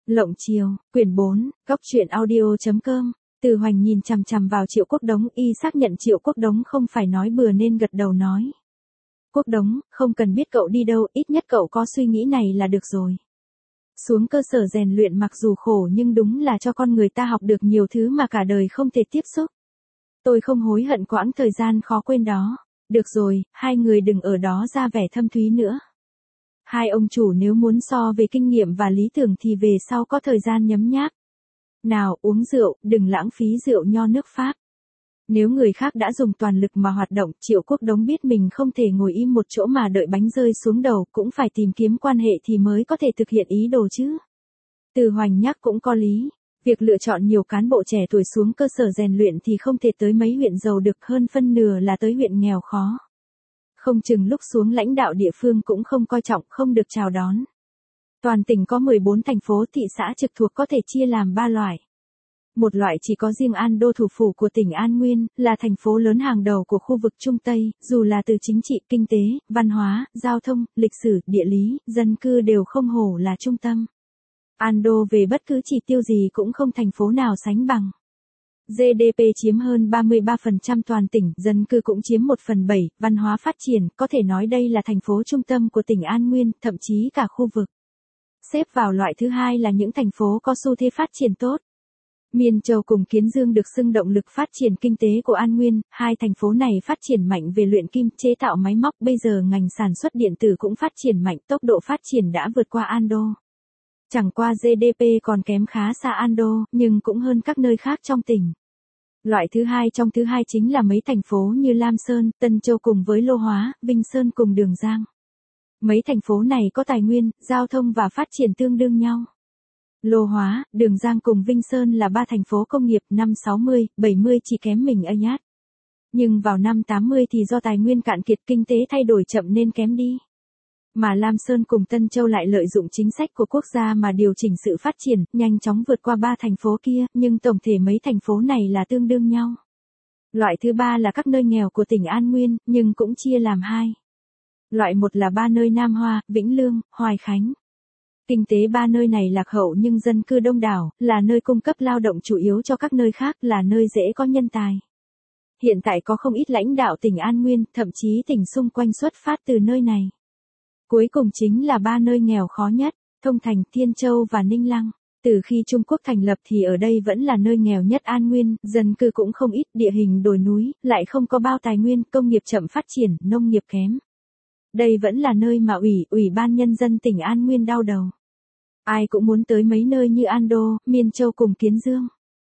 Lộng Chiều, quyển 4, góc truyện audio.com. Từ Hoành nhìn chằm chằm vào Triệu Quốc Đống, y xác nhận Triệu Quốc Đống không phải nói bừa nên gật đầu nói. Quốc Đống, không cần biết cậu đi đâu, ít nhất cậu có suy nghĩ này là được rồi. Xuống cơ sở rèn luyện mặc dù khổ nhưng đúng là cho con người ta học được nhiều thứ mà cả đời không thể tiếp xúc. Tôi không hối hận quãng thời gian khó quên đó. Được rồi, hai người đừng ở đó ra vẻ thâm thúy nữa. Hai ông chủ nếu muốn so về kinh nghiệm và lý tưởng thì về sau có thời gian nhấm nháp. Nào, uống rượu, đừng lãng phí rượu nho nước Pháp. Nếu người khác đã dùng toàn lực mà hoạt động, Triệu Quốc Đống biết mình không thể ngồi im một chỗ mà đợi bánh rơi xuống đầu, cũng phải tìm kiếm quan hệ thì mới có thể thực hiện ý đồ chứ. Từ Hoành nhắc cũng có lý. Việc lựa chọn nhiều cán bộ trẻ tuổi xuống cơ sở rèn luyện thì không thể tới mấy huyện giàu được, hơn phân nửa là tới huyện nghèo khó. Không chừng lúc xuống lãnh đạo địa phương cũng không coi trọng, không được chào đón. Toàn tỉnh có 14 thành phố thị xã trực thuộc có thể chia làm 3 loại. Một loại chỉ có riêng An Đô thủ phủ của tỉnh An Nguyên, là thành phố lớn hàng đầu của khu vực Trung Tây, dù là từ chính trị, kinh tế, văn hóa, giao thông, lịch sử, địa lý, dân cư đều không hổ là trung tâm. An Đô về bất cứ chỉ tiêu gì cũng không thành phố nào sánh bằng. GDP chiếm hơn 33% toàn tỉnh, dân cư cũng chiếm 1/7, văn hóa phát triển, có thể nói đây là thành phố trung tâm của tỉnh An Nguyên, thậm chí cả khu vực. Xếp vào loại thứ hai là những thành phố có xu thế phát triển tốt. Miên Châu cùng Kiến Dương được xưng động lực phát triển kinh tế của An Nguyên, hai thành phố này phát triển mạnh về luyện kim, chế tạo máy móc, bây giờ ngành sản xuất điện tử cũng phát triển mạnh, tốc độ phát triển đã vượt qua An Đô. Chẳng qua GDP còn kém khá xa An Đô, nhưng cũng hơn các nơi khác trong tỉnh. Loại thứ hai trong thứ hai chính là mấy thành phố như Lam Sơn, Tân Châu cùng với Lô Hóa, Vinh Sơn cùng Đường Giang. Mấy thành phố này có tài nguyên, giao thông và phát triển tương đương nhau. Lô Hóa, Đường Giang cùng Vinh Sơn là 3 thành phố công nghiệp, năm 60, 70 chỉ kém mình a nhát. Nhưng vào năm 80 thì do tài nguyên cạn kiệt, kinh tế thay đổi chậm nên kém đi. Mà Lam Sơn cùng Tân Châu lại lợi dụng chính sách của quốc gia mà điều chỉnh sự phát triển, nhanh chóng vượt qua 3 thành phố kia, nhưng tổng thể mấy thành phố này là tương đương nhau. Loại thứ ba là các nơi nghèo của tỉnh An Nguyên, nhưng cũng chia làm hai. Loại một là 3 nơi Nam Hoa, Vĩnh Lương, Hoài Khánh. Kinh tế 3 nơi này lạc hậu nhưng dân cư đông đảo, là nơi cung cấp lao động chủ yếu cho các nơi khác, là nơi dễ có nhân tài. Hiện tại có không ít lãnh đạo tỉnh An Nguyên, thậm chí tỉnh xung quanh xuất phát từ nơi này. Cuối cùng chính là 3 nơi nghèo khó nhất, Thông Thành, Thiên Châu và Ninh Lăng. Từ khi Trung Quốc thành lập thì ở đây vẫn là nơi nghèo nhất An Nguyên, dân cư cũng không ít, địa hình đồi núi, lại không có bao tài nguyên, công nghiệp chậm phát triển, nông nghiệp kém. Đây vẫn là nơi mà Ủy ban Nhân dân tỉnh An Nguyên đau đầu. Ai cũng muốn tới mấy nơi như An Đô, Miên Châu cùng Kiến Dương.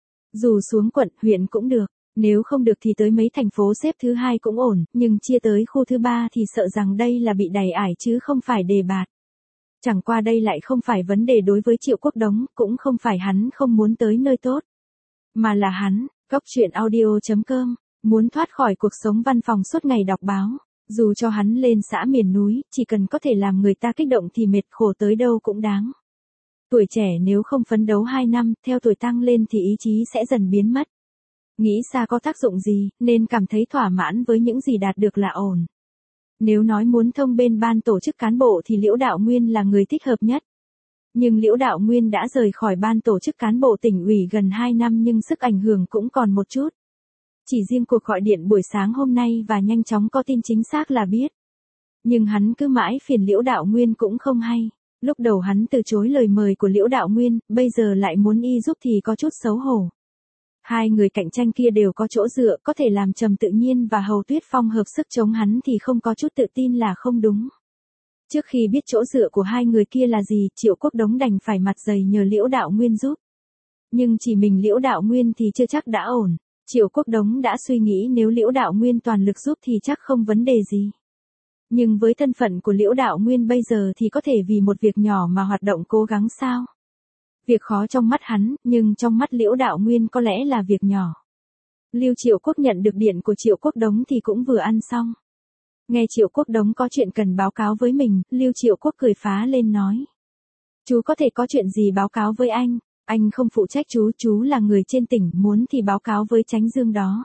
Dù xuống quận, huyện cũng được, nếu không được thì tới mấy thành phố xếp thứ hai cũng ổn, nhưng chia tới khu thứ ba thì sợ rằng đây là bị đày ải chứ không phải đề bạt. Chẳng qua đây lại không phải vấn đề đối với Triệu Quốc Đống, cũng không phải hắn không muốn tới nơi tốt. Mà là hắn, góc truyện audio.com, muốn thoát khỏi cuộc sống văn phòng suốt ngày đọc báo. Dù cho hắn lên xã miền núi, chỉ cần có thể làm người ta kích động thì mệt khổ tới đâu cũng đáng. Tuổi trẻ nếu không phấn đấu 2 năm, theo tuổi tăng lên thì ý chí sẽ dần biến mất. Nghĩ xa có tác dụng gì, nên cảm thấy thỏa mãn với những gì đạt được là ổn. Nếu nói muốn thông bên ban tổ chức cán bộ thì Liễu Đạo Nguyên là người thích hợp nhất. Nhưng Liễu Đạo Nguyên đã rời khỏi ban tổ chức cán bộ tỉnh ủy gần 2 năm nhưng sức ảnh hưởng cũng còn một chút. Chỉ riêng cuộc gọi điện buổi sáng hôm nay và nhanh chóng có tin chính xác là biết. Nhưng hắn cứ mãi phiền Liễu Đạo Nguyên cũng không hay. Lúc đầu hắn từ chối lời mời của Liễu Đạo Nguyên, bây giờ lại muốn y giúp thì có chút xấu hổ. Hai người cạnh tranh kia đều có chỗ dựa, có thể làm Trầm Tự Nhiên và Hầu Tuyết Phong hợp sức chống hắn thì không có chút tự tin là không đúng. Trước khi biết chỗ dựa của hai người kia là gì, Triệu Quốc Đống đành phải mặt dày nhờ Liễu Đạo Nguyên giúp. Nhưng chỉ mình Liễu Đạo Nguyên thì chưa chắc đã ổn. Triệu Quốc Đống đã suy nghĩ nếu Liễu Đạo Nguyên toàn lực giúp thì chắc không vấn đề gì. Nhưng với thân phận của Liễu Đạo Nguyên bây giờ thì có thể vì một việc nhỏ mà hoạt động cố gắng sao? Việc khó trong mắt hắn, nhưng trong mắt Liễu Đạo Nguyên có lẽ là việc nhỏ. Lưu Triệu Quốc nhận được điện của Triệu Quốc Đống thì cũng vừa ăn xong. Nghe Triệu Quốc Đống có chuyện cần báo cáo với mình, Lưu Triệu Quốc cười phá lên nói. Chú có thể có chuyện gì báo cáo với anh không phụ trách chú là người trên tỉnh, muốn thì báo cáo với Chánh Dương đó.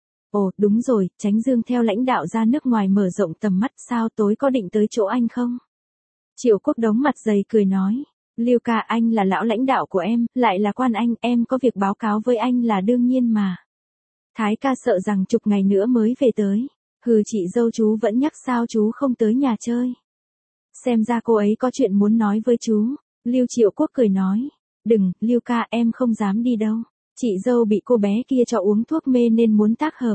Ồ, đúng rồi, Chánh Dương theo lãnh đạo ra nước ngoài mở rộng tầm mắt, sao tối có định tới chỗ anh không? Triệu Quốc Đống mặt dày cười nói. Lưu ca, anh là lão lãnh đạo của em, lại là quan anh, em có việc báo cáo với anh là đương nhiên mà. Thái ca sợ rằng chục ngày nữa mới về tới. Hừ, chị dâu chú vẫn nhắc sao chú không tới nhà chơi. Xem ra cô ấy có chuyện muốn nói với chú. Lưu Triệu Quốc cười nói. Đừng, Lưu ca, em không dám đi đâu. Chị dâu bị cô bé kia cho uống thuốc mê nên muốn tác hợp.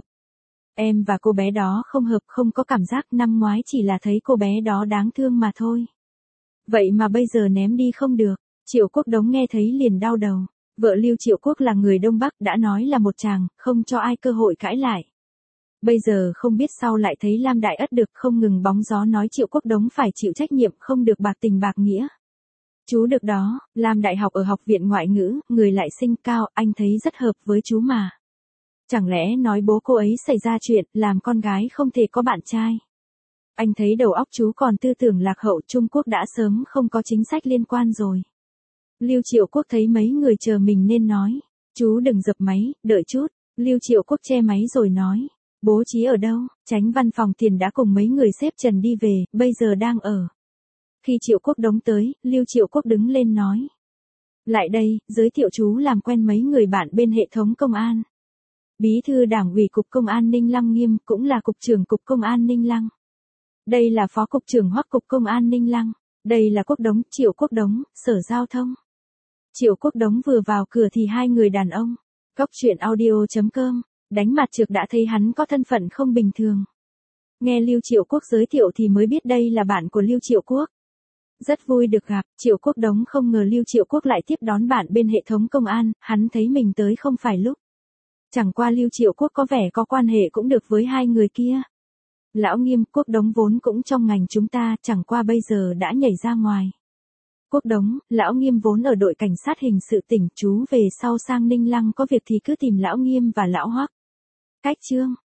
Em và cô bé đó không hợp, không có cảm giác, năm ngoái chỉ là thấy cô bé đó đáng thương mà thôi. Vậy mà bây giờ ném đi không được. Triệu Quốc Đống nghe thấy liền đau đầu. Vợ Lưu Triệu Quốc là người Đông Bắc, đã nói là một chàng, không cho ai cơ hội cãi lại. Bây giờ không biết sao lại thấy Lam Đại Ất được không ngừng bóng gió nói Triệu Quốc Đống phải chịu trách nhiệm, không được bạc tình bạc nghĩa. Chú được đó, Lam Đại học ở học viện ngoại ngữ, người lại xinh cao, anh thấy rất hợp với chú mà. Chẳng lẽ nói bố cô ấy xảy ra chuyện, làm con gái không thể có bạn trai. Anh thấy đầu óc chú còn tư tưởng lạc hậu, Trung Quốc đã sớm không có chính sách liên quan rồi. Lưu Triệu Quốc thấy mấy người chờ mình nên nói. Chú đừng dập máy, đợi chút. Lưu Triệu Quốc che máy rồi nói. Bố trí ở đâu? Chánh văn phòng Tiền đã cùng mấy người xếp trần đi về, bây giờ đang ở. Khi Triệu Quốc Đống tới, Lưu Triệu Quốc đứng lên nói. Lại đây, giới thiệu chú làm quen mấy người bạn bên hệ thống công an. Bí thư Đảng ủy Cục Công an Ninh Lăng Nghiêm, cũng là Cục trưởng Cục Công an Ninh Lăng. Đây là Phó Cục trưởng Hoắc Cục Công an Ninh Lăng. Đây là Quốc Đống, Triệu Quốc Đống, Sở Giao thông. Triệu Quốc Đống vừa vào cửa thì hai người đàn ông. Cóc truyện audio.com, đánh mặt trược đã thấy hắn có thân phận không bình thường. Nghe Lưu Triệu Quốc giới thiệu thì mới biết đây là bạn của Lưu Triệu Quốc. Rất vui được gặp, Triệu Quốc Đống không ngờ Lưu Triệu Quốc lại tiếp đón bạn bên hệ thống công an, hắn thấy mình tới không phải lúc. Chẳng qua Lưu Triệu Quốc có vẻ có quan hệ cũng được với hai người kia. Lão Nghiêm, Quốc Đống vốn cũng trong ngành chúng ta, chẳng qua bây giờ đã nhảy ra ngoài. Quốc Đống, Lão Nghiêm vốn ở đội cảnh sát hình sự tỉnh, chú về sau sang Ninh Lăng có việc thì cứ tìm Lão Nghiêm và Lão Hoắc. Cách chương